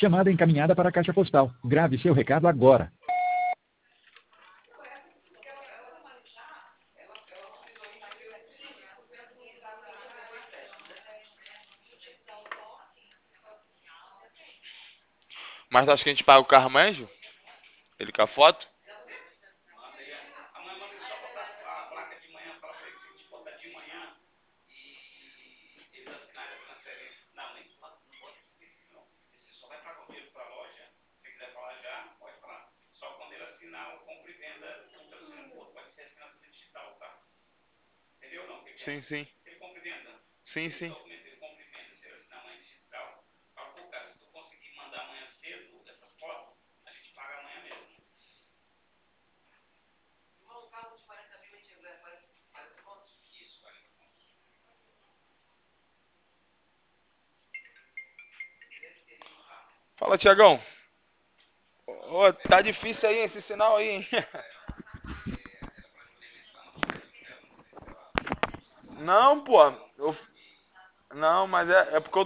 Chamada encaminhada para a caixa postal. Grave seu recado agora. Mas tu acha que a gente paga o carro amanhã, Ju? Ele com a foto? Sim, sim. Sim, sim. Fala, Tiagão. Ô, tá difícil aí esse sinal aí, hein? Não, pô. Não, mas é porque eu